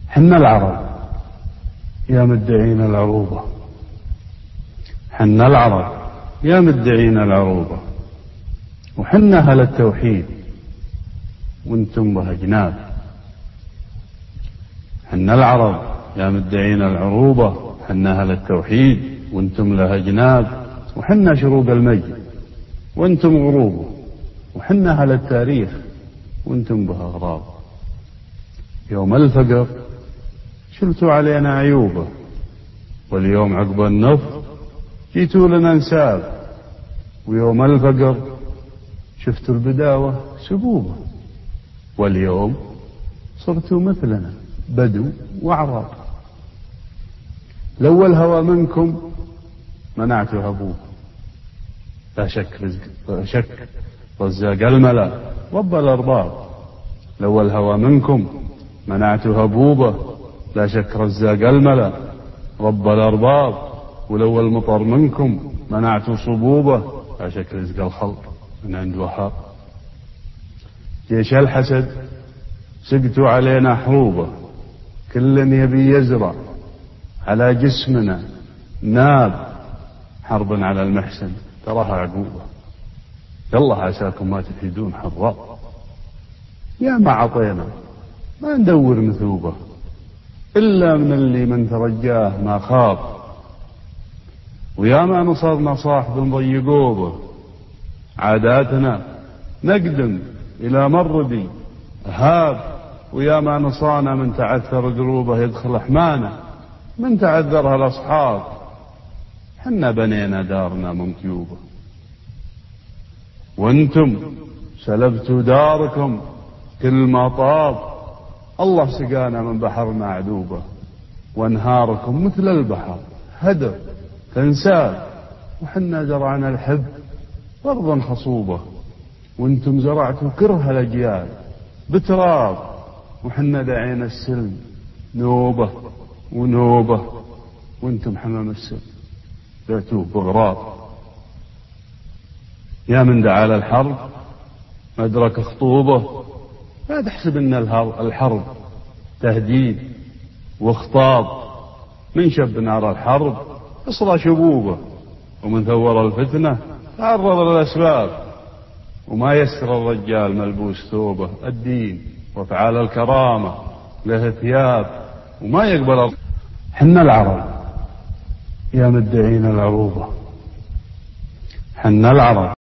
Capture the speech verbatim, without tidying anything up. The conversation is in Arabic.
حنا العرب يا مدعين العروبة، حنا العرب يا مدعين العروبة، وحنا أهل التوحيد وانتم بها جناب. حنا العرب يا مدعين العروبة، حنا أهل التوحيد وانتم لها جناب، وحنا شروق المجد وانتم غروبه، وحنا أهل التاريخ وانتم بها غراب. يوم الفقر شلتوا علينا عيوبه، واليوم عقب النفط جيتوا لنا نساب. ويوم الفقر شفتوا البداوة سبوبه، واليوم صرتوا مثلنا بدو وأعراب. لو الهوى منكم منعتوا هبوه، لا شك رزق لا شك رزاق الملا رب الأرباب. لو الهوى منكم منعتوا هبوبه، لا شك رزاق الملا رب الأرباب. ولو المطر منكم منعتوا صبوبه، لا شك رزق الخلق من عند وهاب. جيش الحسد سقتوا علينا حروبه، كل يبي يزرع على جسمنا ناب. حرب على المحسن تراها عقوبة، يلا عساكم ما تفيدون حراب. يا ما عطينا ما ندور مثوبة، إلا من اللي من ترجاه ما خاب. ويا ما نصرنا صاحب نضيقوبه، عاداتنا نقدم إلى مردي هاب. ويا ما نصانا من تعثر قلوبه يدخل حمانا، من تعذرها الأصحاب. حنا بنينا دارنا من طيوبه، وانتم سلبتوا داركم كل ما طاب. الله سقانا من بحرنا عذوبه، وانهاركم مثل البحر هدر تنساب. وحنا زرعنا الحب أرضا خصوبة، وانتم زرعتوا كره الأجيال بتراب. وحنا دعينا السلم نوبة ونوبة، وانتم حمام السلم بعتوه بغراب. يا من دعا للحرب مدرك خطوبه، لا تحسب ان الحرب تهديد واخطاب. من شب نار الحرب اصلى شبوبه، ومن ثور الفتنة تعرض للأسباب. وما يسر الرجال ملبوس ثوبه، الدين وافعال الكرامة له ثياب وما يقبل. حنا العرب يا مدعين العروبة، حنا العرب